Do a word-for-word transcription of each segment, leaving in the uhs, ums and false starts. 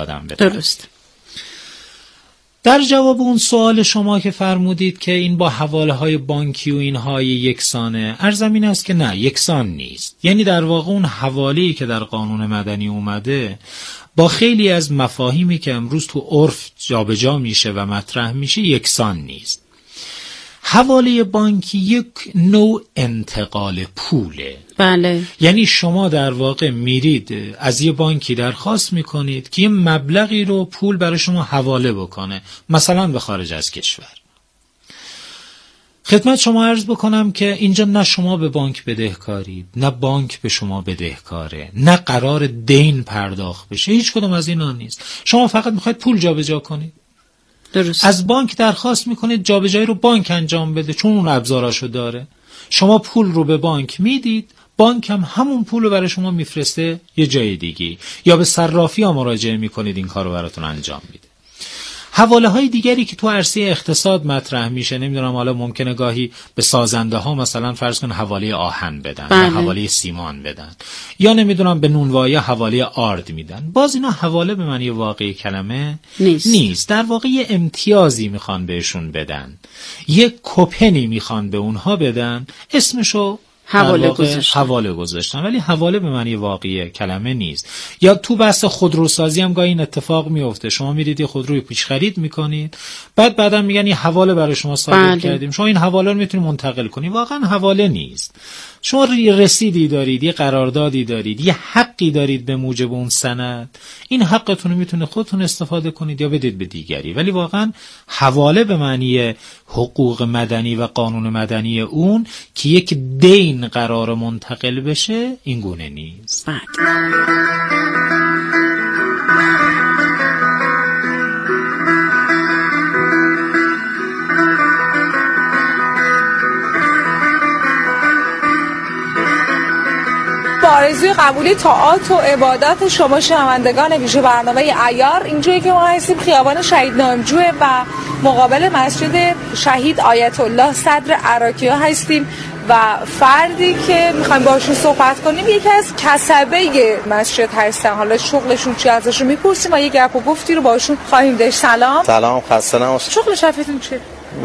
دادن بدن. درست. در جواب اون سوال شما که فرمودید که این با حواله های بانکی و اینهای یکسانه، ارزم این است که نه، یکسان نیست. یعنی در واقع اون حواله‌ای که در قانون مدنی اومده با خیلی از مفاهیمی که امروز تو عرف جابجا میشه و مطرح میشه یکسان نیست. حواله بانکی یک نوع انتقال پوله. بله. یعنی شما در واقع میرید از یه بانکی درخواست میکنید که یه مبلغی رو پول برای شما حواله بکنه، مثلا به خارج از کشور. خدمت شما عرض بکنم که اینجا نه شما به بانک بدهکارید، نه بانک به شما بدهکاره، نه قرار دین پرداخت بشه، هیچ کدوم از اینا نیست. شما فقط میخواید پول جابجا کنید. درست. از بانک درخواست میکنید جابجایی رو بانک انجام بده، چون اون ابزاراشو داره. شما پول رو به بانک میدید، بانک هم همون پول رو برای شما میفرسته یه جای دیگه، یا به صرافی ها مراجعه میکنید این کار رو براتون انجام میده. حواله های دیگری که تو عرصه اقتصاد مطرح میشه، نمیدونم حالا ممکنه گاهی به سازنده ها مثلا فرض کن حواله آهن بدن، بله. یا حواله سیمان بدن، یا نمیدونم به نونوایی حواله آرد میدن. باز اینا حواله به معنی واقعی کلمه نیست. نیست. در واقع یه امتیازی میخوان بهشون بدن، یه کوپنی میخوان به اونها بدن، اسمشو حواله گذاشتن. حواله گذاشتن، ولی حواله به معنی واقعی کلمه نیست. یا تو بحث خودروسازی هم گاهی این اتفاق میفته، شما میرید یه خودروی پیش خرید میکنید، بعد بعدم میگن این حواله برای شما صادر بله. کردیم، شما این حواله رو میتونید منتقل کنید. واقعا حواله نیست. شما رسیدی دارید، یه قراردادی دارید، یه حقی دارید به موجب اون سند، این حقتون رو میتونه خودتون استفاده کنید یا بدید به دیگری. ولی واقعا حواله به معنی حقوق مدنی و قانون مدنی اون که یک دین قرار منتقل بشه این گونه نیست. بله. آرزوی قبولی طاعات و عبادات شما شنوندگان ویژه برنامه عیار، اینجایی که ما هستیم خیابان شهید نامجو و مقابل مسجد شهید آیت الله صدر عراقی‌ها هستیم و فردی که میخوایم باشون صحبت کنیم یکی از کسبه مسجد هستن. حالا شغلشون چی ازشون میپرسیم و یه گپ و گفتی رو باشون خواهیم داشت. سلام. سلام، خسته نباشید. شغل شفتون چیه؟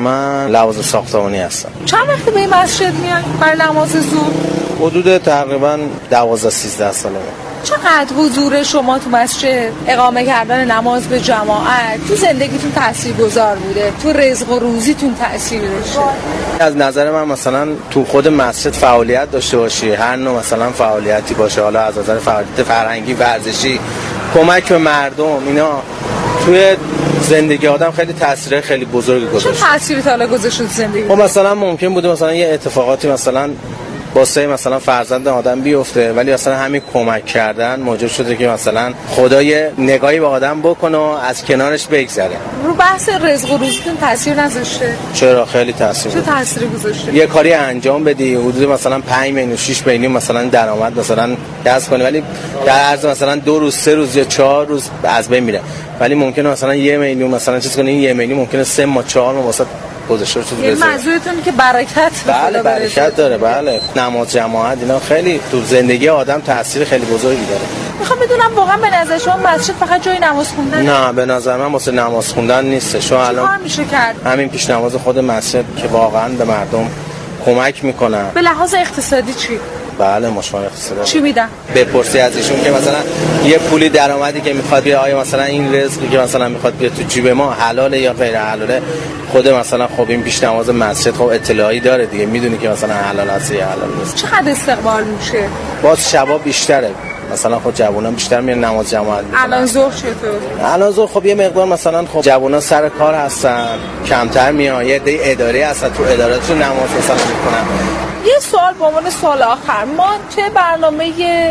من لوازم ساختمانی هستم. چند وقت به این مسجد میان برای نماز ظهر؟ حدود تقریبا دوازده سیزده ساله. چقدر حضور شما تو مسجد، اقامه کردن نماز به جماعت تو زندگیتون تاثیرگذار بوده؟ تو رزق و روزیتون تاثیر داشته؟ از نظر من مثلا تو خود مسجد فعالیت داشته باشی، هر نوع مثلا فعالیتی باشه، حالا از نظر فعالیت فرهنگی، ورزشی، کمک به مردم، اینا توی زندگی آدم خیلی تاثیر خیلی بزرگی گذاشته. چه تأثیری تا حالا گذاشته تو زندگی؟ خب مثلا ممکن بوده مثلا یه اتفاقاتی مثلا واسه مثلا فرزند آدم بیفته، ولی مثلا همین کمک کردن موجب شده که مثلا خدای نگاهی به آدم بکنه و از کنارش بگذره. رو بحث رزق و روزیتون تاثیر نذاشته؟ چرا؟ خیلی تاثیر. چه تأثیری گذاشته؟ یه کاری انجام بدی حدود مثلا پنج میلیون شش میلیون مثلا درآمد مثلا کسب کنی، ولی در عرض مثلا دو روز سه روز یا چهار روز از بین میره، ولی ممکنه مثلا یه میلیون مثلا چیز کنی، یه میلیون ممکنه سه ماه چهار ماه واسه گذاشته شده. یه منظورتون که برکت بله برکت داره. بله نماز جماعت اینا خیلی تو زندگی آدم تاثیر خیلی بزرگی داره. میخوام بدونم واقعا به نظر شما مسجد فقط جای نماز خوندن؟ نه به نظر من واسه نماز خوندن نیست. شما الان چیکار میشه کرد؟ همین پیش نماز خود مسجد که واقعا به مردم کمک میکنن. به لحاظ اقتصادی چی؟ بله مشمار اقتصادی. چی میدن؟ بپرسی از ایشون که مثلا یه پولی درآمدی که میخواد بیاد، آیا مثلا این رزقی که مثلا میخواد بیاد تو جیب ما حلاله یا غیر حلاله؟ خود مثلا خب این پیش نماز مسجد خب اطلاعی داره دیگه، میدونی که مثلا حلال هست یا حلال نیست. چقدر استقبال میشه؟ باز شبا بیشتره، مثلا خب جوونا بیشتر میرن نماز جماعت میکنن. الان ظهر چطور؟ الان ظهر خب یه مقدار مثلا خب جوونا سر کار هستن، کمتر میان، یه عده اداره هستن تو اداراتشون نماز مثلا میکنن. یه سوال به عنوان سوال آخر، ما توی برنامه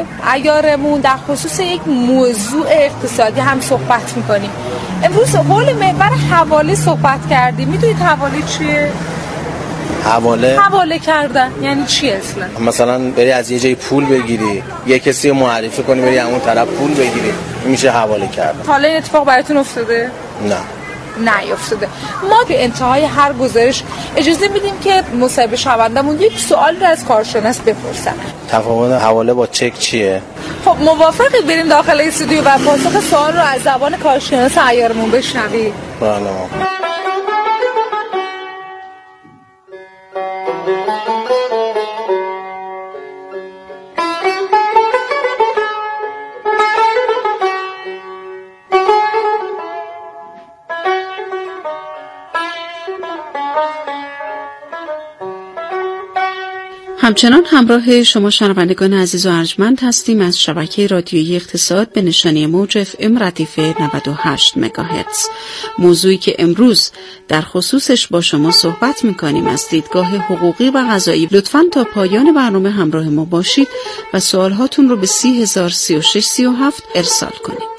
عیارمون در خصوص یک موضوع اقتصادی هم صحبت میکنیم. امروز حول محور حواله صحبت کردیم. میدونید حواله چیه؟ حواله حواله کردن یعنی چی اصلا؟ مثلا بری از یه جای پول بگیری، یه کسی رو معرفی کنی بری اون طرف پول بگیری، میشه حواله کردن. حالا این اتفاق براتون افتاده؟ نه. نیفتاده. ما به انتهای هر گزارش اجازه میدیم که مصاحبه شوندمون یک سوال رو از کارشناس بپرسن. تفاوت حواله با چک چیه؟ خب موافقی بریم داخل استودیو و پاسخ سوال رو از زبان کارشناس عیارمون بشنویم؟ بله. همچنان همراه شما شنوندگان عزیز و ارجمند هستیم از شبکه رادیویی اقتصاد به نشانی موج اف ام ردیف نود و هشت مگاهرتز. موضوعی که امروز در خصوصش با شما صحبت می‌کنیم از دیدگاه حقوقی و قضایی. لطفاً تا پایان برنامه همراه ما باشید و سوالهاتون رو به سی هزار سی و شش سی و هفت ارسال کنید.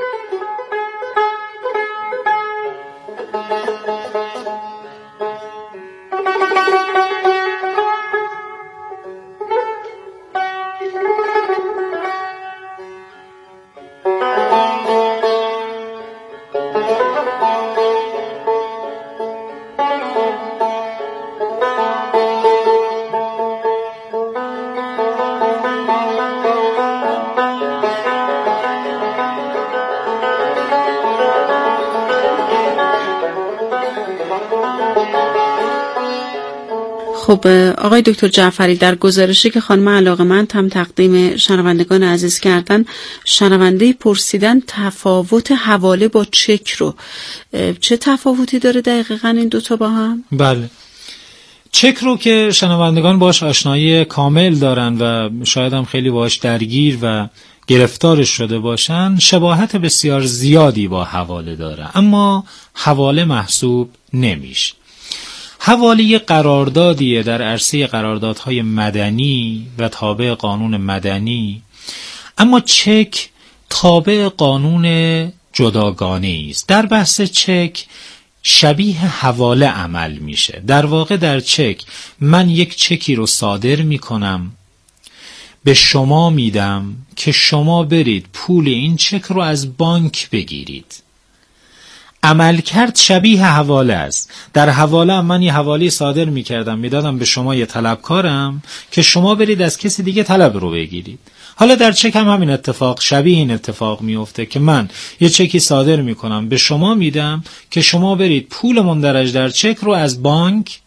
خب آقای دکتر جعفری، در گزارشی که خانم علاقه‌مند هم تقدیم شنوندگان عزیز کردن، شنونده پرسیدن تفاوت حواله با چک رو، چه تفاوتی داره دقیقاً این دوتا با هم؟ بله، چک رو که شنوندگان باش آشنایی کامل دارن و شاید هم خیلی باش درگیر و گرفتارش شده باشن، شباهت بسیار زیادی با حواله داره، اما حواله محسوب نمیشه. حواله یه قراردادیه در عرصه قراردادهای مدنی و تابع قانون مدنی، اما چک تابع قانون جداگانه است. در بحث چک شبیه حواله عمل میشه. در واقع در چک من یک چکی رو صادر میکنم، به شما میدم که شما برید پول این چک رو از بانک بگیرید. عملکرد شبیه حواله است. در حواله من یه حواله صادر میکردم، میدادم به شما یه طلبکارم که شما برید از کسی دیگه طلب رو بگیرید. حالا در چک هم همین اتفاق، شبیه این اتفاق میفته که من یه چکی صادر میکنم، به شما میدم که شما برید پول مندرج در چک رو از بانک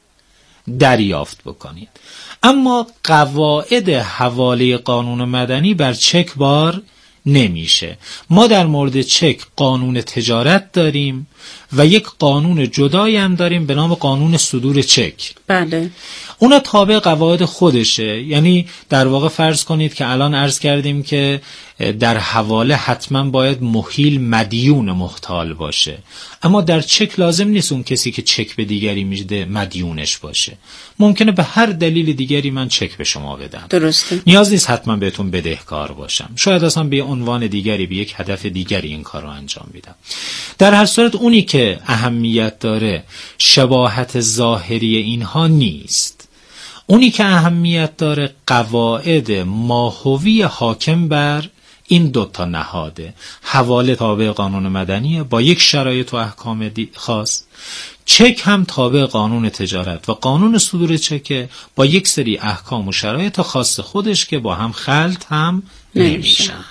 دریافت بکنید. اما قواعد حواله قانون مدنی بر چک بار نمیشه. ما در مورد چک قانون تجارت داریم و یک قانون جدایی هم داریم به نام قانون صدور چک. بله. اونا تابع قواعد خودشه. یعنی در واقع فرض کنید که الان عرض کردیم که در حواله حتما باید محیل مدیون محتال باشه، اما در چک لازم نیست اون کسی که چک به دیگری میده مدیونش باشه. ممکنه به هر دلیل دیگری من چک به شما بدم. درسته. نیاز نیست حتما بهتون بدهکار باشم. شاید اصلا به عنوان دیگری، به یک هدف دیگری این کار رو انجام میدم. در هر صورت اونی که اهمیت داره شباهت ظاهری اینها نیست. اونی که اهمیت داره قواعد ماهوی حاکم بر این دوتا نهاده. حواله تابع قانون مدنیه با یک شرایط و احکام خاص، چک هم تابع قانون تجارت و قانون صدور چک با یک سری احکام و شرایط خاص خودش که با هم خلط هم نمیشن.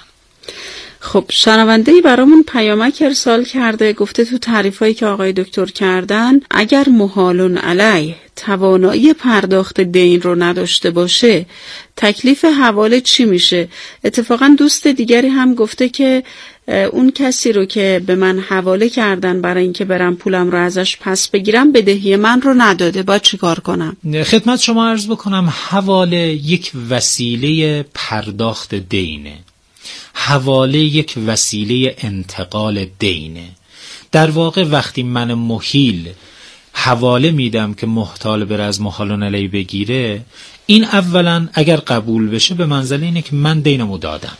خب شنونده‌ای برامون پیامک ارسال کرده، گفته تو تعریفایی که آقای دکتر کردن اگر محالن علیه توانایی پرداخت دین رو نداشته باشه تکلیف حواله چی میشه؟ اتفاقا دوست دیگری هم گفته که اون کسی رو که به من حواله کردن برای اینکه برم پولم رو ازش پس بگیرم بدهی من رو نداده، باید چی کار کنم؟ خدمت شما عرض بکنم حواله یک وسیله پرداخت دینه. حواله یک وسیله انتقال دینه. در واقع وقتی من محیل حواله میدم که محتال بر از محالن علی بگیره، این اولا اگر قبول بشه به منزله اینه که من دینمو دادم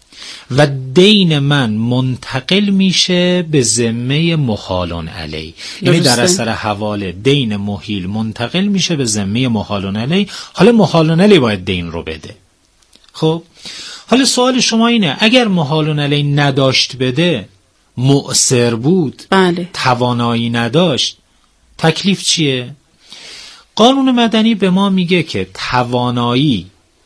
و دین من منتقل میشه به ذمه محالن علی. یعنی در اثر حواله دین محیل منتقل میشه به ذمه محالن علی. حالا محالن علی باید دین رو بده. خب حالا سوال شما اینه اگر محالن علی نداشت بده مؤثر بود، بله. توانایی نداشت، تکلیف چیه؟ قانون مدنی به ما میگه که توانایی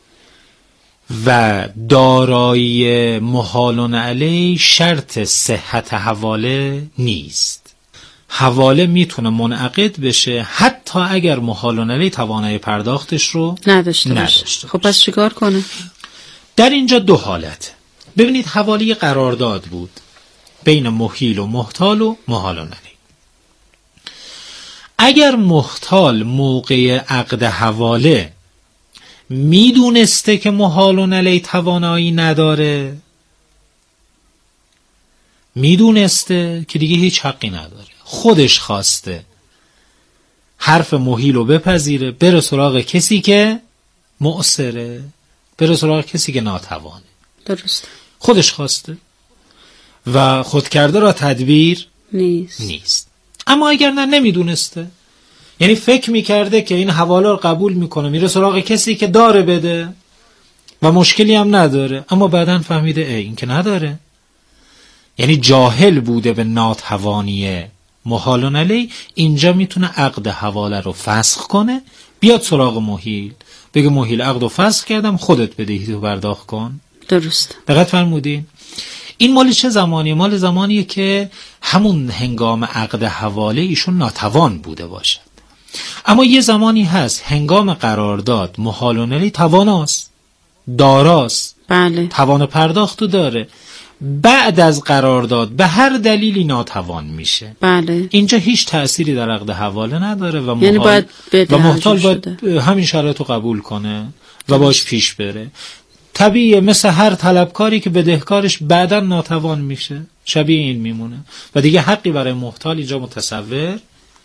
و دارایی محال علیه شرط صحت حواله نیست. حواله میتونه منعقد بشه حتی اگر محال علیه توانایی پرداختش رو نداشته باشه. نداشته خب پس چیکار کنه؟ در اینجا دو حالت. ببینید، حواله قرارداد بود بین محیل و محتال و محال علیه. اگر محتال موقع عقد حواله میدونسته که محال علیه توانایی نداره، میدونسته که دیگه هیچ حقی نداره، خودش خواسته حرف محیل رو بپذیره، بره سراغ کسی که مؤثره، بره سراغ کسی که ناتوانه. درسته. خودش خواسته و خود کرده را تدبیر نیست. نیست. اما اگر نه نمیدونسته، یعنی فکر میکرده که این حواله رو قبول میکنه، میره سراغ کسی که داره بده و مشکلی هم نداره، اما بعداً فهمیده ای این که نداره، یعنی جاهل بوده به ناتوانی محال علیه، اینجا میتونه عقد حواله رو فسخ کنه، بیاد سراغ محیل بگه محیل عقد رو فسخ کردم، خودت بدهی تو پرداخت کن. درست. دقت فرمودین؟ این مال چه زمانیه؟ مال زمانیه که همون هنگام عقد حواله ایشون ناتوان بوده باشد. اما یه زمانی هست هنگام قرارداد محال علیه تواناست، داراست، بله. توان پرداختو داره، بعد از قرارداد به هر دلیلی ناتوان میشه. بله. اینجا هیچ تأثیری در عقد حواله نداره و یعنی محال باید و محتال باید همین شرایطو قبول کنه و باش پیش بره. طبیعیه مثل هر طلبکاری که بدهکارش بعداً ناتوان میشه، شبیه این میمونه و دیگه حقی برای محتال اینجا متصور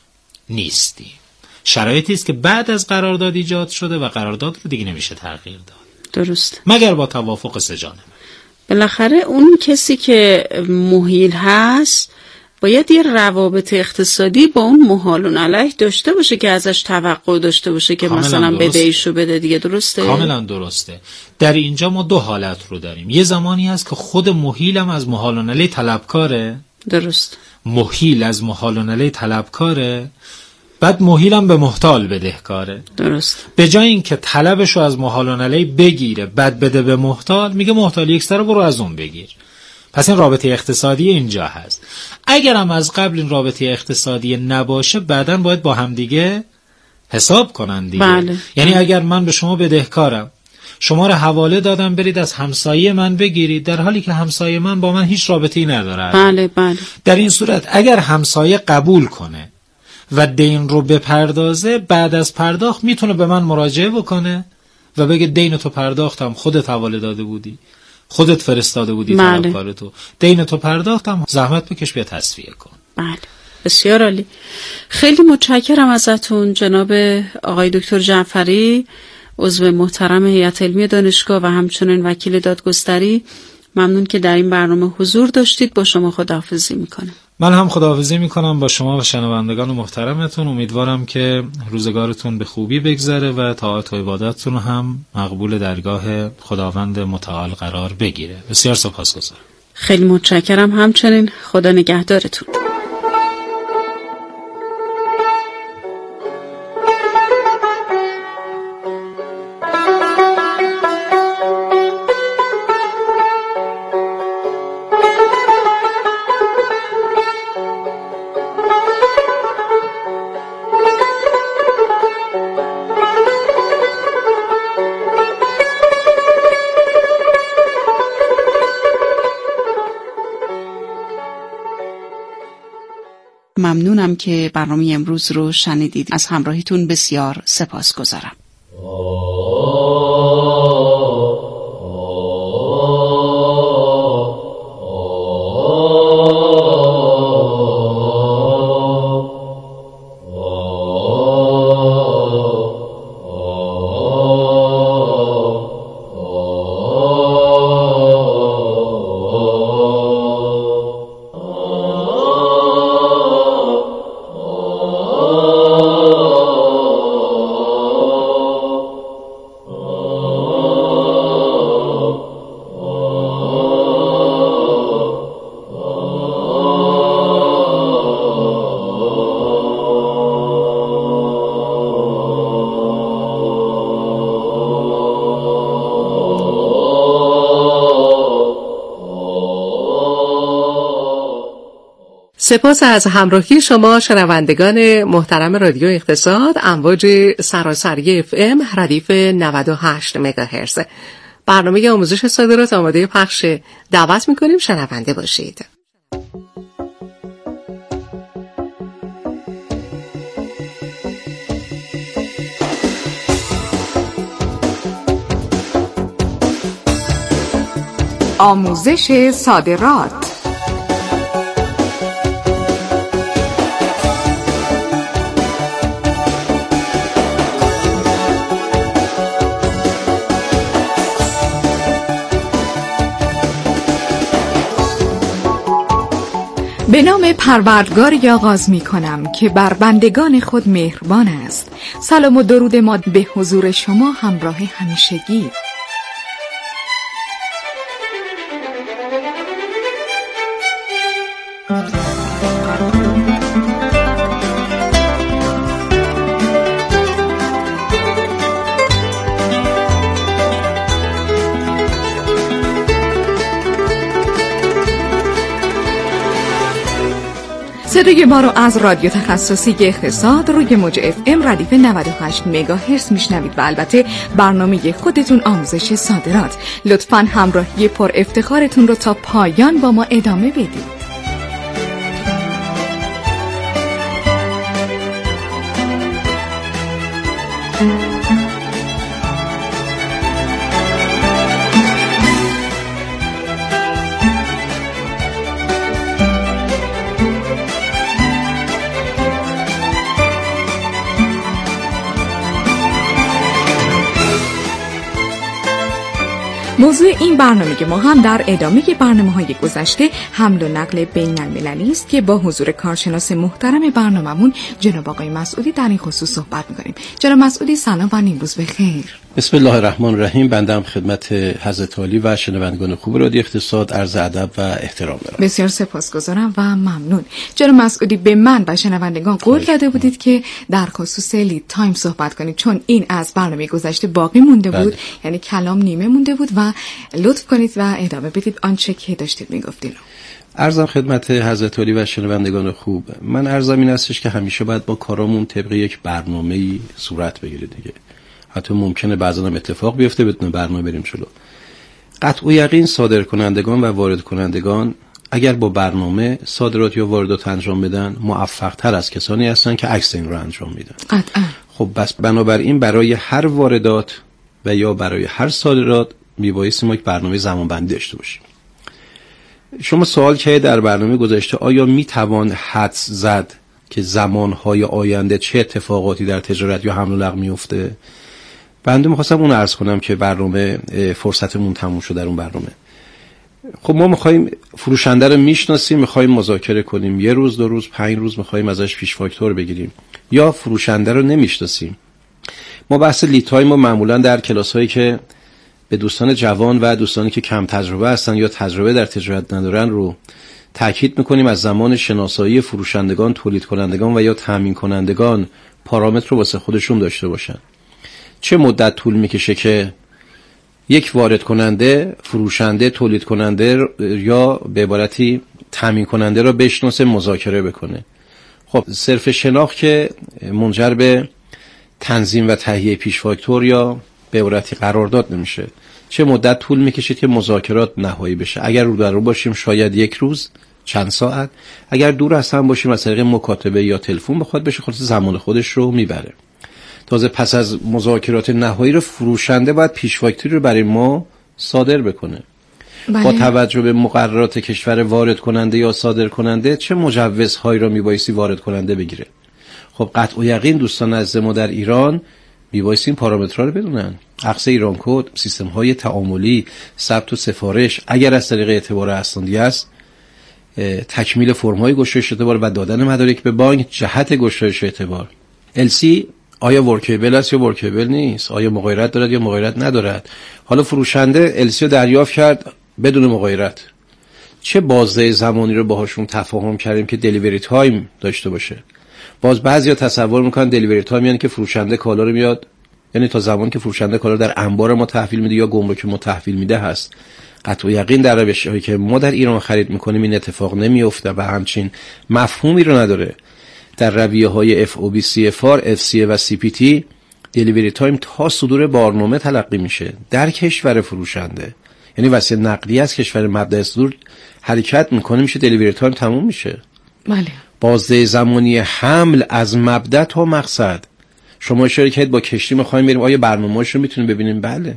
نیستی. شرایطی است که بعد از قرارداد ایجاد شده و قرارداد رو دیگه نمیشه تغییر داد. درست. مگر با توافق سه جانبه. بالاخره اون کسی که محیل هست باید یه روابط اقتصادی با اون محال علیه داشته باشه که ازش توقع داشته باشه که مثلا بدهیشو بده دیگه. درسته؟ کاملا درسته. در اینجا ما دو حالت رو داریم. یه زمانی هست که خود محیل هم از محال علیه طلبکاره. درست. محیل از محال علیه طلبکاره، بعد محیل هم به محتال بدهکاره. درست. به جای اینکه طلبشو از محال علیه بگیره بعد بده به محتال، میگه محتال یک سر برو از اون بگیر. پس این رابطه اقتصادی اینجا هست. اگر هم از قبل این رابطه اقتصادی نباشه، بعداً باید با هم دیگه حساب کنن دیگه. بله. یعنی اگر من به شما بدهکارم، شما رو حواله دادم برید از همسایه من بگیرید، در حالی که همسایه من با من هیچ رابطه‌ای نداره. بله بله. در این صورت اگر همسایه قبول کنه و دین رو بپردازه، بعد از پرداخت میتونه به من مراجعه بکنه و بگه دین تو پرداختم، خودت حواله داده بودی، خودت فرستاده بودی طلبکار تو، دین تو پرداختم، زحمت بکش بیا تصفیه کن. بله. بسیار عالی. خیلی متشکرم ازتون جناب آقای دکتر جعفری، عضو محترم هیئت علمی دانشگاه و همچنین وکیل دادگستری. ممنون که در این برنامه حضور داشتید. با شما خداحافظی میکنم. من هم خداحافظی میکنم با شما و شنوندگان محترمتون. امیدوارم که روزگارتون به خوبی بگذره و طاعت و عبادتتون هم مقبول درگاه خداوند متعال قرار بگیره. بسیار سپاسگزارم. خیلی متشکرم. همچنین خدا نگهدارتون. ممنونم که برنامه امروز رو شنیدید. از همراهیتون بسیار سپاسگزارم. سپاس از همراهی شما شنوندگان محترم رادیو اقتصاد، امواج سراسری اف ام ردیف نود و هشت مگاهرتز. برنامه آموزش صادرات آماده پخش، دعوت می‌کنیم شنونده باشید. آموزش صادرات. به نام پروردگاری آغاز می کنم که بر بندگان خود مهربان است. سلام و درود ما به حضور شما همراه همیشگی. صدای ما رو از رادیو تخصصی اقتصاد روی موج اف ام ردیف نود و هشت مگاهرتز میشنوید و البته برنامه خودتون آموزش صادرات. لطفاً همراهی پر افتخارتون رو تا پایان با ما ادامه بدید. موضوع این برنامه ما هم در ادامه برنامه‌های گذشته حمل و نقل بین المللی است که با حضور کارشناس محترم برنامه‌مون جناب آقای مسعودی در این خصوص صحبت می‌کنیم. جناب مسعودی سلام و نیمروز بخیر. بسم الله الرحمن الرحیم. بنده هم خدمت حضرت عالی و شنوندگان خوب رادیو اقتصاد عرض ادب و احترام دارم. بسیار سپاسگزارم و ممنون. جناب مسعودی به من و شنوندگان قول داده بودید که در خصوص لید تایم صحبت کنید، چون این از برنامه گذشته باقی مونده بود. بله. یعنی کلام نیمه مونده بود و لطف کنید و ادامه بدید آنچه که داشتید میگفتید. عرضم خدمت حضرت عالی و شنوندگان خوب، من عرضم این استش که همیشه باید با کارامون طبق یک برنامه‌ای صورت بگیره دیگه. حتی ممکنه بعضا هم اتفاق بیفته بدون برنامه بریم جلو. قطع و یقین صادر کنندگان و وارد کنندگان اگر با برنامه صادرات یا واردات انجام بدن موفق تر از کسانی هستن که عکس این رو انجام میدن. قطعا. خب بس بنابراین برای هر واردات و یا برای هر صادرات میبایستی ما یک برنامه زمانبندی داشته باشیم. شما سوال کردید در برنامه گذشته آیا میتوان حدس زد که زمانهای آینده چه اتفاقاتی در تجارت یا حمل و نقل میفته؟ بنده میخواستم اون عرض کنم که برنامه فرصتمون تموم شد در اون برنامه. خب ما میخوایم فروشنده رو میشناسیم، میخوایم مذاکره کنیم، یه روز دو روز پنج روز میخوایم ازش پیش فاکتور بگیریم، یا فروشنده رو نمیشناسیم. ما بحث لید تایم رو معمولا در کلاس‌هایی که به دوستان جوان و دوستانی که کم تجربه هستن یا تجربه در تجارت ندارن رو تاکید میکنیم از زمان شناسایی فروشندگان، تولید کنندگان و یا تامین کنندگان پارامتر رو واسه خودشون داشته باشن. چه مدت طول میکشه که یک وارد کننده، فروشنده، تولید کننده یا به عبارتی تامین کننده رو بشناسه، مذاکره بکنه. خب صرف شناخت که منجر به تنظیم و تهیه پیش فاکتور یا به عبارتی قرارداد نمیشه. چه مدت طول میکشید که مذاکرات نهایی بشه؟ اگر رو در رو باشیم شاید یک روز، چند ساعت. اگر دور از هم باشیم از طریق مکاتبه یا تلفن بخواد بشه، خلاص زمان خودش رو میبره. تازه پس از مذاکرات نهایی رو فروشنده باید پیش فاکتوری رو برای ما صادر بکنه. بله. با توجه به مقررات کشور وارد کننده یا صادر کننده چه مجوزهایی را میبایستی وارد کننده بگیره؟ خب قطع و یقین دوستان عزیز ما در ایران میبایستی این پارامترها رو بدونن. عقص ایران کد، سیستم های تعاملی، ثبت و سفارش، اگر از طریق اعتبار اسنادی است، تکمیل فرم های گشایش اعتبار و دادن مدارک به بانک جهت گشایش اعتبار. ال سی آیا ورکیبل است یا ورکیبل نیست؟ آیا مغایرت دارد یا مغایرت ندارد؟ حالا فروشنده ال سی رو دریافت کرد بدون مغایرت، چه بازه زمانی رو باهاشون تفاهم کردیم که دلیوری تایم داشته باشه؟ باز بعضیا تصور میکنن دلیوری تایم یعنی که فروشنده کالا رو میاد، یعنی تا زمانی که فروشنده کالا در انبار ما تحویل میده یا گمرک ما تحویل میده هست. قطع یقین در روش‌هایی که ما در ایران خرید میکنیم این اتفاق نمیفته و همچین مفهومی رو نداره. در رویه‌های اف او بی، سی اف آر، اف سی و سی پی تی دلیوری تایم تا صدور بارنامه تلقی میشه در کشور فروشنده، یعنی وسیله نقلیه از کشور مبدأ صدور حرکت میکنه، میشه دلیوری تایم تموم میشه. بله. بازده زمانی حمل از مبدأ تا مقصد. شما اشاره کردید با کشتی میخوایم بریم، آیا برنامه‌اش رو میتونیم ببینیم؟ بله.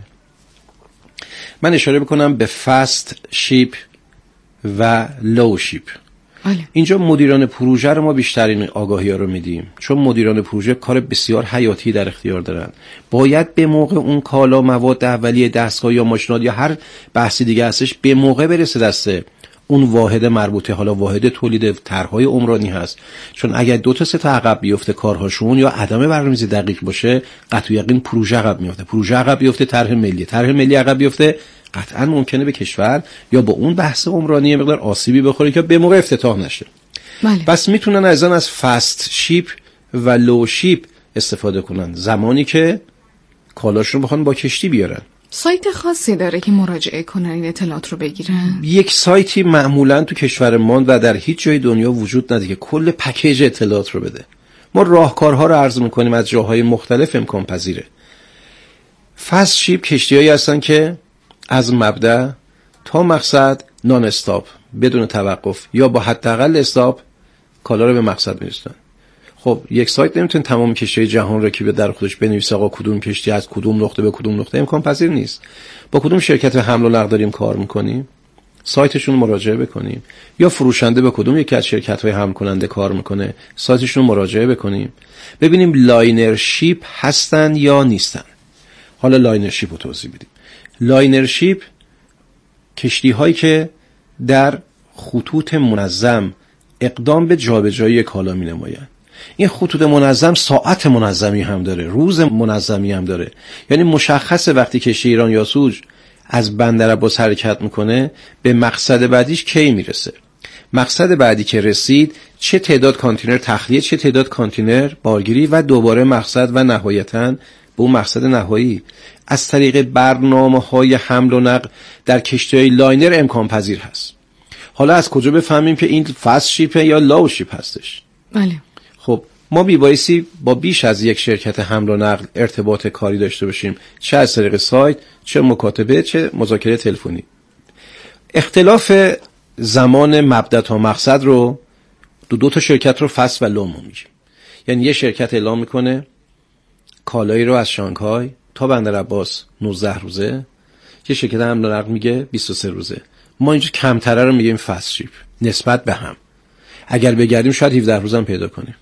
من اشاره بکنم به فست شیپ و لو شیپ. بله. اینجا مدیران پروژه رو ما بیشترین آگاهی ها رو میدیم، چون مدیران پروژه کار بسیار حیاتی در اختیار دارن. باید به موقع اون کالا، مواد اولیه، دستگاه یا ماشینات یا هر بحثی دیگه هستش به موقع برسه دسته اون واحد مربوطه، حالا واحد تولید، طرح‌های عمرانی هست. چون اگر دو تا سه تا عقب بیفته کارهاشون یا عدم برنامه‌ریزی دقیق باشه، قطع یقین پروژه عقب میفته. پروژه عقب بیفته، طرح ملی، طرح ملی عقب بیفته، قطعا ممکنه به کشور یا با اون بحث عمرانی مقدار آسیبی بخوره که به موقع افتتاح نشه. بله. پس میتونن از از فست شیپ و لو شیپ استفاده کنن زمانی که کالاشون بخوان با کشتی بیارن. سایت خاصی داره که مراجعه کنن این اطلاعات رو بگیرن؟ یک سایتی معمولا تو کشور ما و در هیچ جای دنیا وجود نداره که کل پکیج اطلاعات رو بده. ما راهکارها رو عرض میکنیم از جاهای مختلف، امکان پذیره. فست شیپ کشتیایی هستن که از مبدأ تا مقصد نان استاپ، بدون توقف یا با حداقل استاپ کالا رو به مقصد میرسونن. خب یک سایت نمیتونه تمام کشتی جهان رو که در خودش بنویسه آقا کدوم کشتی از کدوم نقطه به کدوم نقطه، امکان پذیر نیست. با کدوم شرکت حمل و نقل داریم کار میکنیم، سایتشون مراجعه بکنیم، یا فروشنده به کدوم یکی از شرکت‌های حمل کننده کار میکنه، سایتشون مراجعه بکنیم، ببینیم لاینر شیپ هستن یا نیستن. حالا لاینر شیپ رو توضیح بدیم. لاینر شیپ کشتی هایی که در خطوط منظم اقدام به جابجایی کالا می نمایند. این خطوط منظم ساعت منظمی هم داره، روز منظمی هم داره. یعنی مشخصه وقتی کشتی ایران یاسوج از بندر عباس حرکت میکنه به مقصد بعدیش کی میرسه، مقصد بعدی که رسید چه تعداد کانتینر تخلیه، چه تعداد کانتینر بارگیری و دوباره مقصد و نهایتاً به اون مقصد نهایی. از طریق برنامه‌های حمل و نقل در کشتی‌های لاینر امکان پذیر هست. حالا از کجا بفهمیم که این فست شیپ یا لاو شیپ هستش؟ بله. خب ما میبایستی با بیش از یک شرکت حمل و نقل ارتباط کاری داشته باشیم، چه از طریق سایت، چه مکاتبه، چه مذاکره تلفنی. اختلاف زمان مبدأ تا مقصد رو دو دو تا شرکت رو فست و لو میگیم. یعنی یه شرکت اعلام میکنه کالایی رو از شانگهای تا بندر عباس نوزده روزه، یه شرکت حمل و نقل میگه بیست و سه روزه. ما اینجا کمتره رو میگیم فست شیپ نسبت به هم. اگر بگردیم شاید هفده روز هم پیدا کنیم.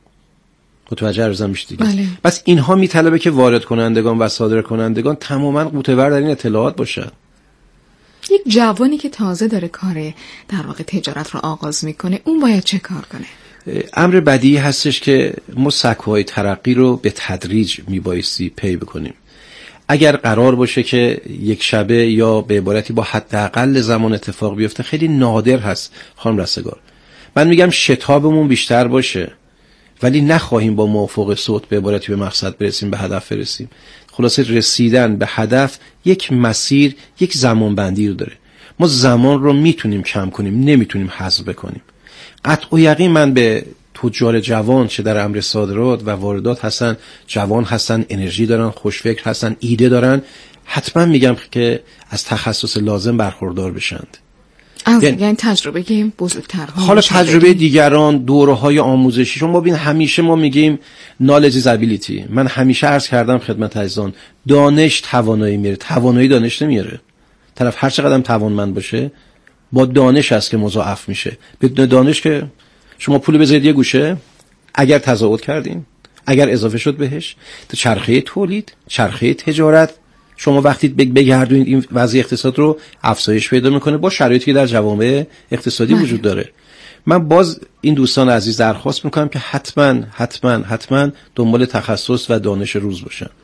متوجه ارزم میشه دیگه. بله. پس اینها میطلبه که وارد کنندگان و صادر کنندگان تماما قوطه‌ور در این اطلاعات باشن. یک جوانی که تازه داره کار در واقع تجارت رو آغاز میکنه، اون باید چه کار کنه؟ امر بدیهی هستش که ما سکوهای ترقی رو به تدریج میبایستی پی بکنیم. اگر قرار باشه که یک شبه یا به عبارتی با حداقل زمان اتفاق بیفته، خیلی نادر هست خانم رستگار. من میگم شتابمون بیشتر باشه ولی نخواهیم با موافق صوت به عبارتی به مقصد برسیم، به هدف برسیم. خلاصه رسیدن به هدف یک مسیر، یک زمان بندی رو داره. ما زمان رو میتونیم کم کنیم، نمیتونیم حذف بکنیم. قطع و یقین من به تجار جوان چه در امر صادرات و واردات هستن، جوان هستن، انرژی دارن، خوشفکر هستن، ایده دارن، حتما میگم که از تخصص لازم برخوردار بشند. از یعنی تجربه که بزرگتر حالا تجربه دیگران، دوره‌های آموزشی، شما ببین همیشه ما میگیم knowledge is ability. من همیشه عرض کردم خدمت عزیزان، دانش توانایی میاره، توانایی دانش نمیاره. طرف هر چقدر توانمند باشه با دانش است که مضاعف میشه. بدون دانش که شما پول بذارید یه گوشه، اگر تزاید کردین، اگر اضافه شد بهش، تو چرخه تولید، چرخه تجارت، شما وقتی بگردونید این وضع اقتصاد رو افزایش پیدا میکنه با شرایطی که در جوامع اقتصادی وجود داره. من باز این دوستان عزیز درخواست میکنم که حتما حتما حتما دنبال تخصص و دانش روز باشن.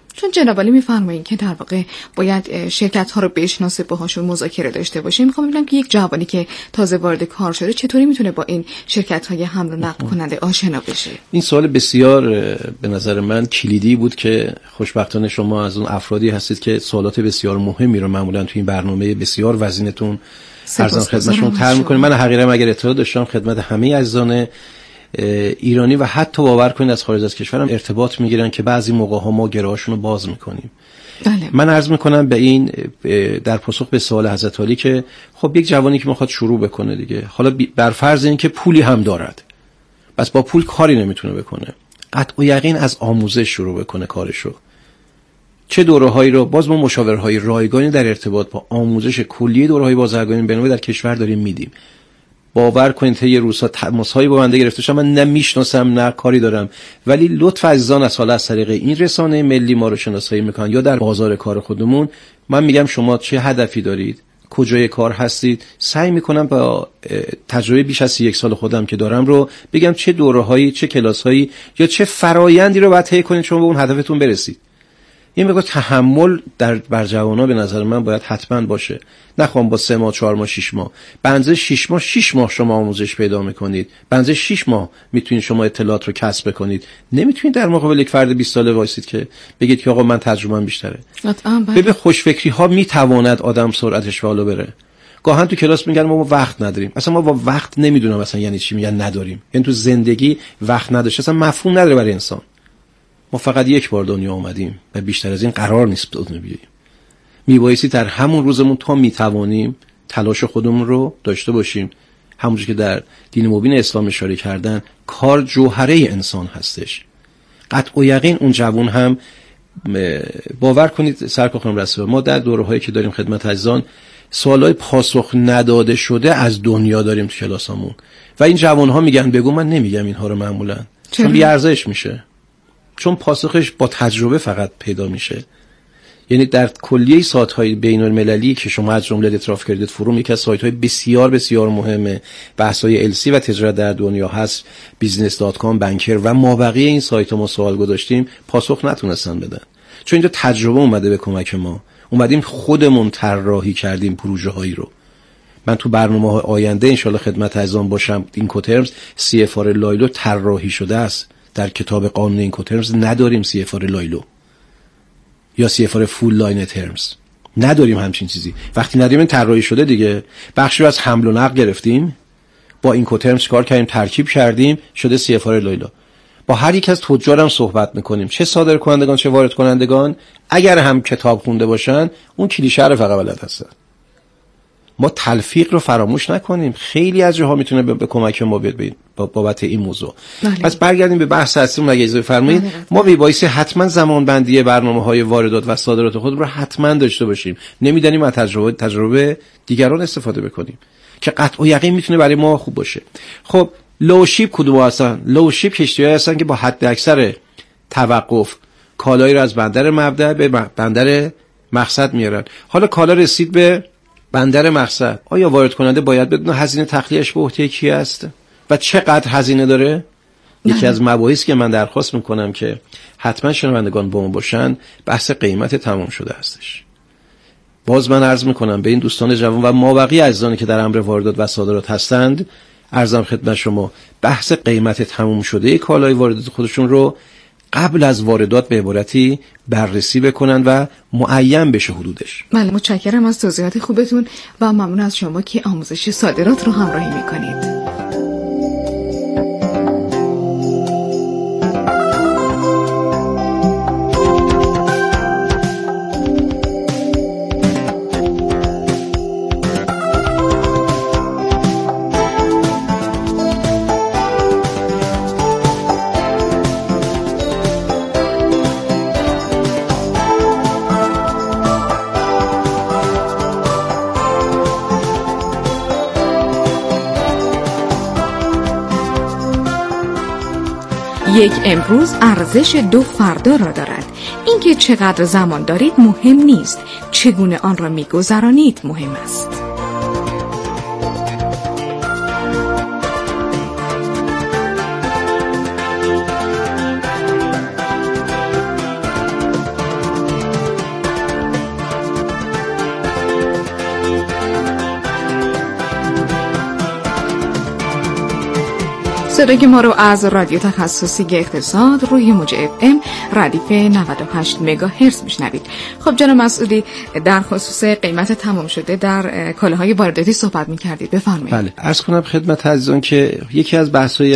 چون جناب عالی میفرمایید که در واقع باید شرکت ها رو بشناسه، باهاشون مذاکره داشته باشه. میخوام ببینم که یک جوانی که تازه وارد کار شده چطوری میتونه با این شرکت های حمل و نقل کننده آشنا بشه؟ این سوال بسیار به نظر من کلیدی بود که خوشبختانه شما از اون افرادی هستید که سوالات بسیار مهمی رو معمولا تو این برنامه بسیار وزینتون ارزان خدمتشون طرح میکنید. من حقیقتا اگر اطلاع داشتم خدمت همه عزیزان ایرانی و حتی باور کنید از خارج از کشورم ارتباط میگیرن که بعضی موقع ها ما گرهاشون رو باز میکنیم. بله. من عرض میکنم به این در پاسخ به سوال حضرت عالی که خب یک جوانی که میخواد شروع بکنه دیگه، حالا بر فرض این که پولی هم دارد، بس با پول کاری نمیتونه بکنه، قطع و یقین از آموزش شروع بکنه کارشو. چه دوره‌هایی رو باز ما مشاورهای رایگانی در ارتباط با آموزش کلیه دوره‌های بازرگانی بین‌المللی در کشور داریم میدیم. باور کنید تا یه روزها تماس‌هایی با بنده گرفته شد، من نه میشناسم نه کاری دارم، ولی لطف عزیزان از حالا از طریق این رسانه ملی ما رو شناسایی میکنن یا در بازار کار خودمون. من میگم شما چه هدفی دارید، کجای کار هستید، سعی میکنم با تجربه بیش از یک سال خودم که دارم رو بگم چه دوره‌هایی، چه کلاس‌هایی یا چه فرایندی رو باید طی کنید شما به اون هدفتون برسید. این میگه تحمل در بر جوانا به نظر من باید حتما باشه. نخوام با سه ماه، چهار ماه، شش ماه، بنزه شش ماه، شش ماه شما آموزش پیدا میکنید، بنزه شش ماه میتونید شما اطلاعات رو کسب بکنید. نمیتونید در مقابل یک فرد بیست ساله وایسید که بگید که آقا من تجربه‌ام بیشتره. ببین خوشفکری ها میتواند آدم سرعتش بالا بره. گاهن تو کلاس میگن ما وقت نداریم. اصلا ما با وقت نمیدونم اصلا یعنی چی میگن نداریم. یعنی تو زندگی وقت نداشته اصلا مفهوم نداره برای انسان. ما فقط یک بار دنیا اومدیم و بیشتر از این قرار نیست دنیا بیاییم. میبایستی در همون روزمون تا میتوانیم تلاش خودمون رو داشته باشیم. همونجور که در دین مبین اسلام اشاره کردن کار جوهره انسان هستش. قطع و یقین اون جوان هم باور کنید سرکار خانم رسول، ما در دوره‌هایی که داریم خدمت عزیزان سوالای پاسخ نداده شده از دنیا داریم تو کلاسامون و این جوان‌ها میگن بگو، من نمیگم اینها رو معمولا چون بی ارزش میشه، چون پاسخش با تجربه فقط پیدا میشه. یعنی در کلیه سایت‌های بین‌المللی که شما از جمله اطراف کردید فروم یکی از سایت‌های بسیار بسیار مهمه، بحث‌های ال سی و تجارت در دنیا هست، بیزنس دات کام، بانکر و مابقی این سایت‌ها ما سوال گذاشتیم پاسخ نتونستن بدن، چون اینجا تجربه اومده به کمک ما، اومدیم خودمون طراحی کردیم پروژه‌هایی رو. من تو برنامه‌های آینده ان شاءالله خدمت عزیزان باشم. این کوترمز سی اف آر لایلو طراحی شده است. در کتاب قانون این کوترمز نداریم سی اف آر لایلو یا سی اف آر فول لاین ترمز، نداریم همچین چیزی. وقتی نداریم این طراحی شده دیگه، بخشی از حمل و نقل گرفتیم با این کوترمز کار کردیم، ترکیب کردیم شده سی اف آر لایلو. با هر یک از تجار هم صحبت میکنیم، چه صادر کنندگان چه وارد کنندگان، اگر هم کتاب خونده باشن اون کلیشه رو فقط بلد هستن. ما تلفیق رو فراموش نکنیم، خیلی از جاها میتونه به کمک ما بیاد بابت این موضوع. پس برگردیم به بحث اصلیمون اگه اجازه فرمایید. ما میبایستی حتما زمان بندی برنامه‌های واردات و صادرات خود رو حتما داشته باشیم. نمیدونیم از تجربه تجربه دیگران استفاده بکنیم که قطع و یقین میتونه برای ما خوب باشه. خب لو شیپ کدوم هستن؟ لو شیپ کشتی‌هایی هستن که با حد اکثر توقف کالایی رو از بندر مبدأ به بندر مقصد میارن. حالا کالا رسید به بندر مقصد، آیا وارد کننده باید بدونه هزینه تخلیه‌اش به عهده کی است و چقدر هزینه داره؟ نه. یکی از مباحثی که من درخواست میکنم که حتما شنوندگان با ما باشن بحث قیمت تمام شده هستش. باز من عرض میکنم به این دوستان جوان و مابقی عزیزانی که در امر واردات و صادرات هستند، عرضم خدمت شما بحث قیمت تمام شده کالای واردات خودشون رو قبل از واردات به عبارتی بررسی بکنن و معین بشه حدودش. بله، متشکرم از توضیحات خوبتون و ممنون از شما که آموزش صادرات رو همراهی میکنید. یک امروز ارزش دو فردا را دارد. اینکه چقدر زمان دارید مهم نیست، چگونه آن را می‌گذرانید مهم است. صدای ما رو از رادیو تخصصی اقتصاد روی موج اف ام ردیف نود و هشت مگاهرتز میشنوید. خب جناب مسعودی، در خصوص قیمت تمام شده در کالاهای وارداتی صحبت می‌کردید، بفرمایید. بله، عرض کنم خدمت عزیزان که یکی از بحث‌های